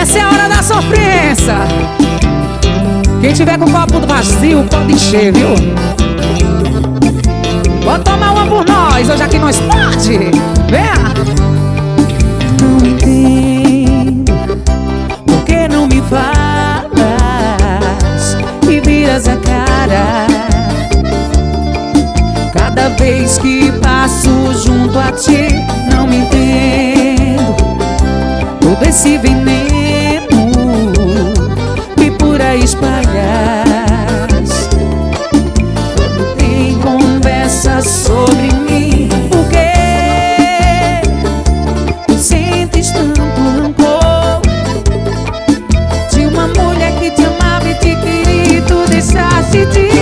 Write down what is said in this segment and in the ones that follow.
Essa é a hora da sofrência. Quem tiver com o copo vazio pode encher, viu? Pode tomar uma por nós, hoje aqui nós pode. Venha. Não entendo por que não me falas e viras a cara cada vez que passo junto a ti. Não me entendo todo esse veneno que por aí espalhas. Quando tem conversa sobre mim, por que tu sentes tanto rancor de uma mulher que te amava e te queria e tu deixaste de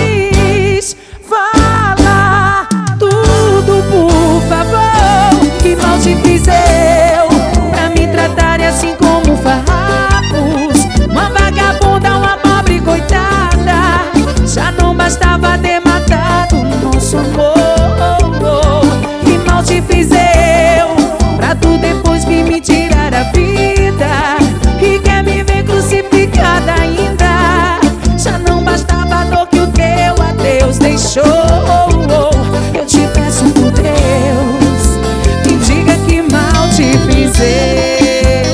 te fiz eu pra me tratar assim como farrapos? Uma vagabunda, uma pobre coitada. Já não bastava ter matado nosso amor. Que mal te fiz eu pra tu depois vir me tirar a vida e quer me ver crucificada ainda. Já não bastava a dor que o teu adeus deixou. Eu te peço por Deus, diga que mal te fiz eu.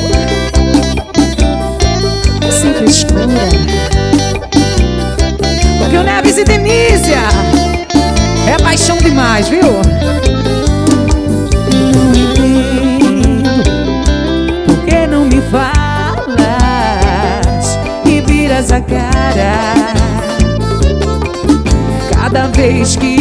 Sem frescura, porque o Neves e Denícia é paixão demais, viu? Não entendo por que não me falas e viras a cara cada vez que